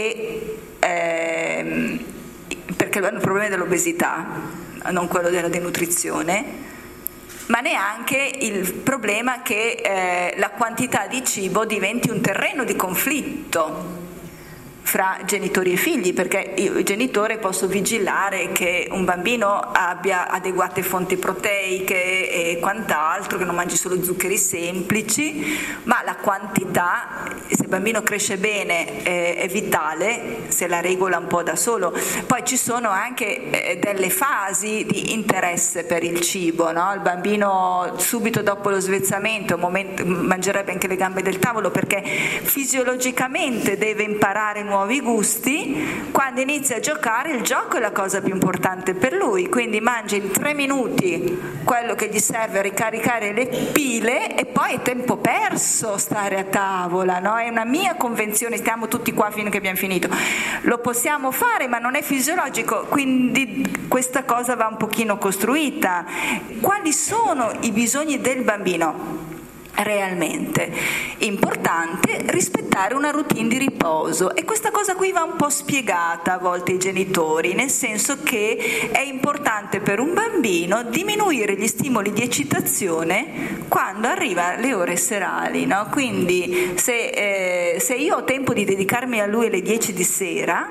perché hanno il problema dell'obesità, non quello della denutrizione, ma neanche il problema che la quantità di cibo diventi un terreno di conflitto fra genitori e figli, perché io, il genitore, posso vigilare che un bambino abbia adeguate fonti proteiche e quant'altro, che non mangi solo zuccheri semplici, ma la quantità, se il bambino cresce bene, è vitale, se la regola un po' da solo. Poi ci sono anche delle fasi di interesse per il cibo, no? Il bambino subito dopo lo svezzamento mangerebbe anche le gambe del tavolo, perché fisiologicamente deve imparare nuovi gusti. Quando inizia a giocare, il gioco è la cosa più importante per lui, quindi mangia in 3 minuti quello che gli serve a ricaricare le pile e poi è tempo perso stare a tavola, no? È una mia convenzione, stiamo tutti qua fino a che abbiamo finito, lo possiamo fare ma non è fisiologico, quindi questa cosa va un pochino costruita. Quali sono i bisogni del bambino? Realmente importante rispettare una routine di riposo, e questa cosa qui va un po' spiegata a volte ai genitori, nel senso che è importante per un bambino diminuire gli stimoli di eccitazione quando arriva le ore serali, no? Quindi se io ho tempo di dedicarmi a lui alle 10 di sera,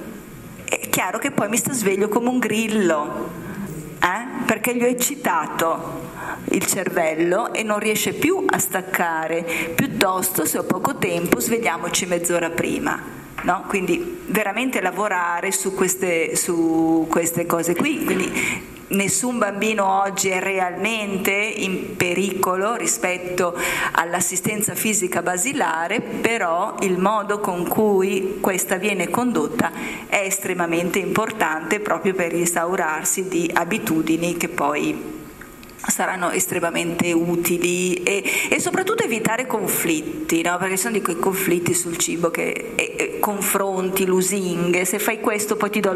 è chiaro che poi mi sto sveglio come un grillo, perché gli ho eccitato il cervello e non riesce più a staccare. Piuttosto, se ho poco tempo, svegliamoci mezz'ora prima, no? Quindi veramente lavorare su queste cose qui. Quindi nessun bambino oggi è realmente in pericolo rispetto all'assistenza fisica basilare, però il modo con cui questa viene condotta è estremamente importante, proprio per instaurarsi di abitudini che poi saranno estremamente utili, e soprattutto evitare conflitti, no? Perché sono di quei conflitti sul cibo che confronti, lusinghe, se fai questo poi ti do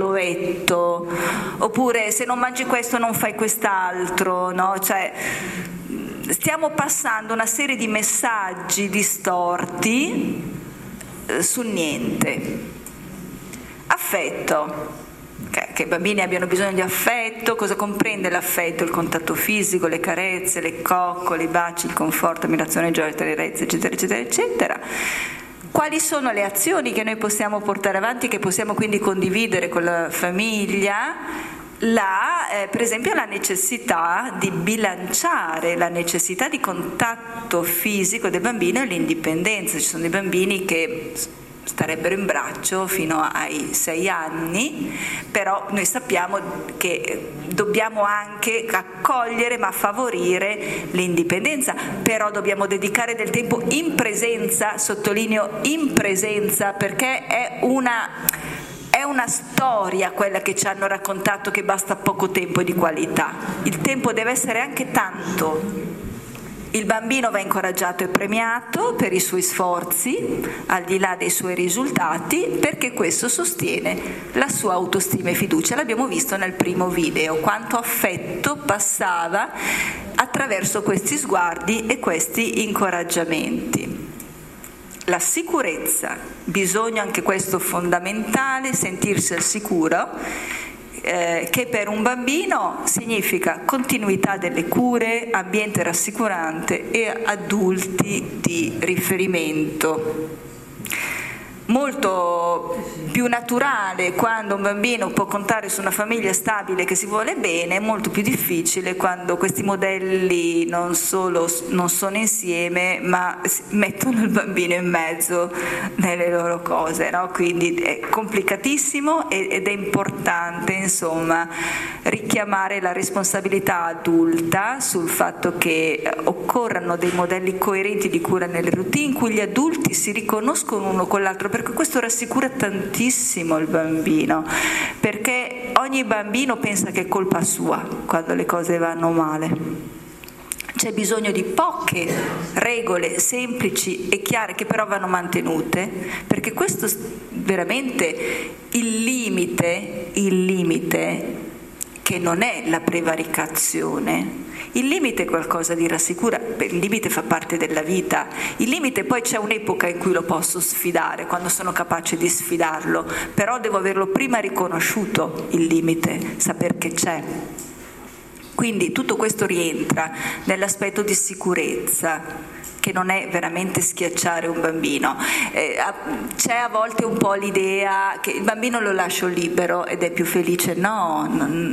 l'ovetto, oppure se non mangi questo non fai quest'altro, no? Cioè stiamo passando una serie di messaggi distorti sul niente. Affetto, che i bambini abbiano bisogno di affetto. Cosa comprende l'affetto? Il contatto fisico, le carezze, le coccole, i baci, il conforto, l'ammirazione, gioia, tenerezza, eccetera, eccetera, eccetera. Quali sono le azioni che noi possiamo portare avanti, che possiamo quindi condividere con la famiglia? Per esempio la necessità di bilanciare la necessità di contatto fisico del bambino e l'indipendenza. Ci sono dei bambini che starebbero in braccio fino ai 6 anni, però noi sappiamo che dobbiamo anche accogliere ma favorire l'indipendenza, però dobbiamo dedicare del tempo in presenza, sottolineo in presenza, perché è una storia quella che ci hanno raccontato, che basta poco tempo e di qualità. Il tempo deve essere anche tanto. Il bambino va incoraggiato e premiato per i suoi sforzi, al di là dei suoi risultati, perché questo sostiene la sua autostima e fiducia. L'abbiamo visto nel primo video, quanto affetto passava attraverso questi sguardi e questi incoraggiamenti. La sicurezza, bisogno anche questo fondamentale, sentirsi al sicuro, che per un bambino significa continuità delle cure, ambiente rassicurante e adulti di riferimento. Molto più naturale quando un bambino può contare su una famiglia stabile che si vuole bene, molto più difficile quando questi modelli non solo non sono insieme ma mettono il bambino in mezzo nelle loro cose, no? Quindi è complicatissimo ed è importante, insomma, richiamare la responsabilità adulta sul fatto che occorrano dei modelli coerenti di cura nelle routine in cui gli adulti si riconoscono uno con l'altro, perché questo rassicura tantissimo il bambino, perché ogni bambino pensa che è colpa sua quando le cose vanno male. C'è bisogno di poche regole semplici e chiare che però vanno mantenute, perché questo veramente il limite che non è la prevaricazione. Il limite è qualcosa di rassicura, il limite fa parte della vita, il limite poi c'è un'epoca in cui lo posso sfidare, quando sono capace di sfidarlo, però devo averlo prima riconosciuto il limite, saper che c'è. Quindi tutto questo rientra nell'aspetto di sicurezza, che non è veramente schiacciare un bambino. C'è a volte un po' l'idea che il bambino lo lascio libero ed è più felice. No,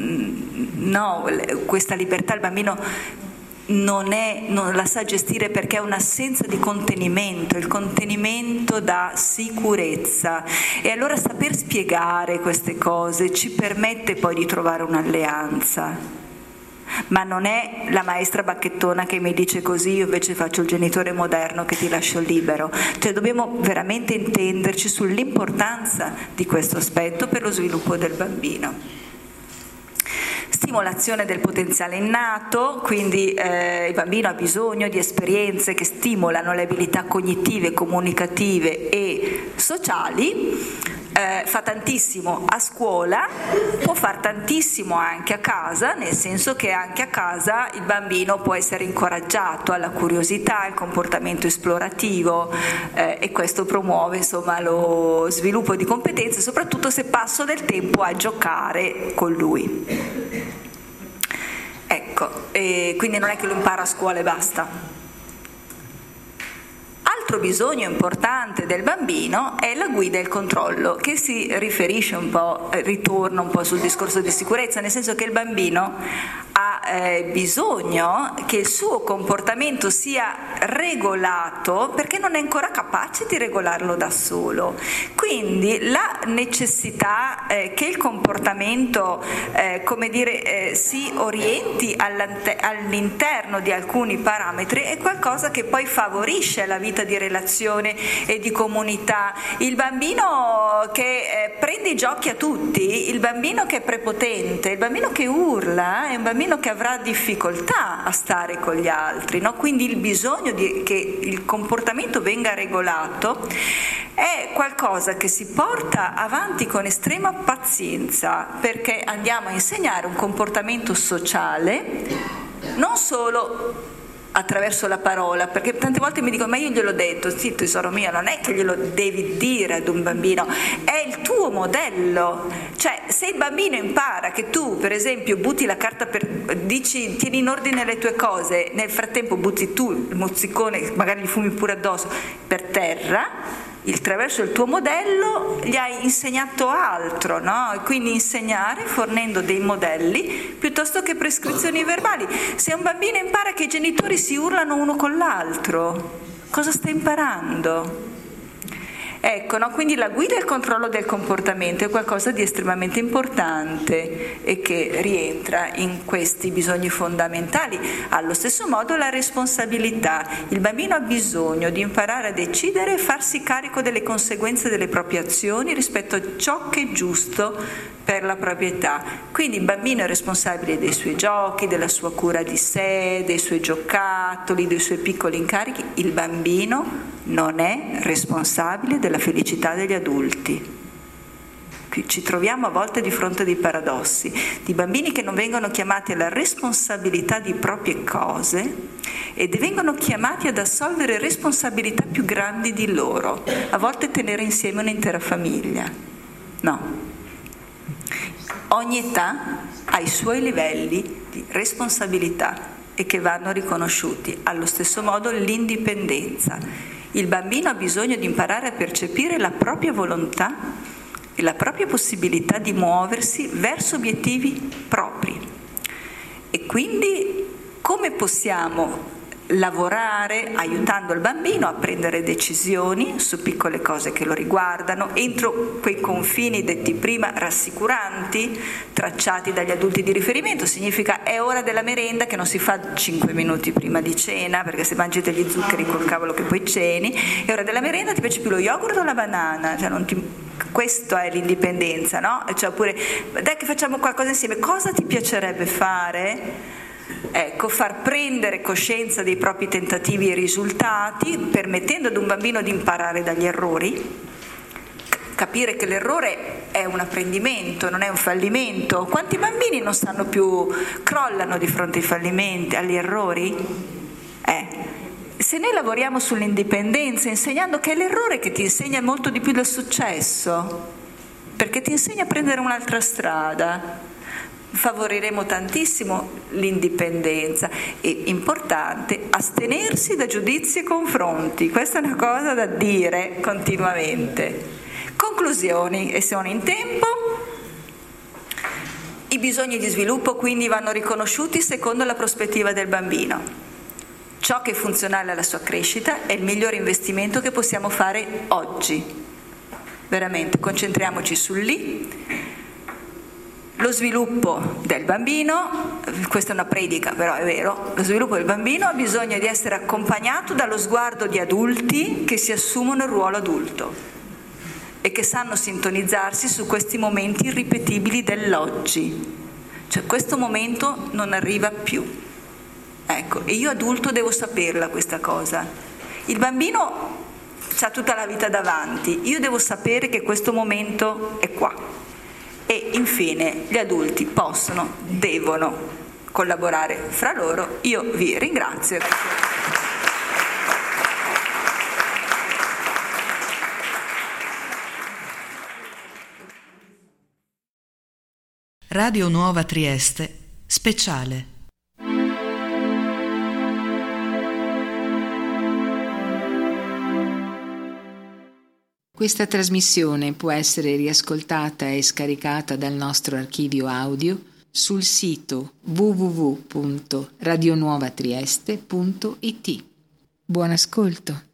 questa libertà il bambino non la sa gestire, perché è un'assenza di contenimento. Il contenimento dà sicurezza, e allora saper spiegare queste cose ci permette poi di trovare un'alleanza. Ma non è la maestra bacchettona che mi dice così, io invece faccio il genitore moderno che ti lascio libero. Cioè dobbiamo veramente intenderci sull'importanza di questo aspetto per lo sviluppo del bambino. Stimolazione del potenziale innato, quindi il bambino ha bisogno di esperienze che stimolano le abilità cognitive, comunicative e sociali. Fa tantissimo a scuola, può far tantissimo anche a casa, nel senso che anche a casa il bambino può essere incoraggiato alla curiosità, al comportamento esplorativo, e questo promuove, insomma, lo sviluppo di competenze, soprattutto se passo del tempo a giocare con lui. Ecco, quindi non è che lo impara a scuola e basta. Altro bisogno importante del bambino è la guida e il controllo, che si riferisce un po', ritorna un po' sul discorso di sicurezza, nel senso che il bambino ha bisogno che il suo comportamento sia regolato, perché non è ancora capace di regolarlo da solo. Quindi la necessità che il comportamento si orienti all'interno di alcuni parametri è qualcosa che poi favorisce la vita di relazione e di comunità. Il bambino che prende i giochi a tutti, il bambino che è prepotente, il bambino che urla è un bambino che avrà difficoltà a stare con gli altri, no? Quindi il bisogno che il comportamento venga regolato è qualcosa che si porta avanti con estrema pazienza, perché andiamo a insegnare un comportamento sociale non solo attraverso la parola, perché tante volte mi dicono: ma io gliel'ho detto. Sì, tesoro mio, non è che glielo devi dire ad un bambino, è il tuo modello. Cioè, se il bambino impara che tu, per esempio, butti la carta dici tieni in ordine le tue cose, nel frattempo butti tu il mozzicone, magari gli fumi pure addosso, per terra, attraverso il tuo modello gli hai insegnato altro, no? E quindi insegnare fornendo dei modelli piuttosto che prescrizioni verbali. Se un bambino impara che i genitori si urlano uno con l'altro, cosa sta imparando? Ecco, no? Quindi la guida e il controllo del comportamento è qualcosa di estremamente importante e che rientra in questi bisogni fondamentali. Allo stesso modo la responsabilità. Il bambino ha bisogno di imparare a decidere e farsi carico delle conseguenze delle proprie azioni rispetto a ciò che è giusto per la propria età. Quindi il bambino è responsabile dei suoi giochi, della sua cura di sé, dei suoi giocattoli, dei suoi piccoli incarichi. Il bambino non è responsabile della felicità degli adulti. Qui ci troviamo a volte di fronte a dei paradossi, di bambini che non vengono chiamati alla responsabilità di proprie cose ed vengono chiamati ad assolvere responsabilità più grandi di loro, a volte tenere insieme un'intera famiglia. No. Ogni età ha i suoi livelli di responsabilità e che vanno riconosciuti. Allo stesso modo l'indipendenza. Il bambino ha bisogno di imparare a percepire la propria volontà e la propria possibilità di muoversi verso obiettivi propri. E quindi come possiamo lavorare aiutando il bambino a prendere decisioni su piccole cose che lo riguardano, entro quei confini detti prima rassicuranti, tracciati dagli adulti di riferimento. Significa: è ora della merenda, che non si fa 5 minuti prima di cena, perché se mangi degli zuccheri col cavolo che poi ceni. È ora della merenda, ti piace più lo yogurt o la banana? Cioè questo è l'indipendenza, no? Cioè, oppure dai che facciamo qualcosa insieme, cosa ti piacerebbe fare? Ecco, far prendere coscienza dei propri tentativi e risultati, permettendo ad un bambino di imparare dagli errori, capire che l'errore è un apprendimento, non è un fallimento. Quanti bambini non stanno più, crollano di fronte ai fallimenti, agli errori? Se noi lavoriamo sull'indipendenza, insegnando che è l'errore che ti insegna molto di più del successo, perché ti insegna a prendere un'altra strada, favoriremo tantissimo l'indipendenza. È importante astenersi da giudizi e confronti, questa è una cosa da dire continuamente. Conclusioni, e sono in tempo. I bisogni di sviluppo quindi vanno riconosciuti secondo la prospettiva del bambino. Ciò che è funzionale alla sua crescita è il migliore investimento che possiamo fare oggi. Veramente, concentriamoci sul lì. Lo sviluppo del bambino, questa è una predica però è vero, lo sviluppo del bambino ha bisogno di essere accompagnato dallo sguardo di adulti che si assumono il ruolo adulto e che sanno sintonizzarsi su questi momenti irripetibili dell'oggi. Cioè questo momento non arriva più. Ecco, e io adulto devo saperla questa cosa. Il bambino ha tutta la vita davanti, io devo sapere che questo momento è qua. E infine gli adulti possono, devono collaborare fra loro. Io vi ringrazio. Radio Nuova Trieste, speciale. Questa trasmissione può essere riascoltata e scaricata dal nostro archivio audio sul sito www.radionuovatrieste.it. Buon ascolto.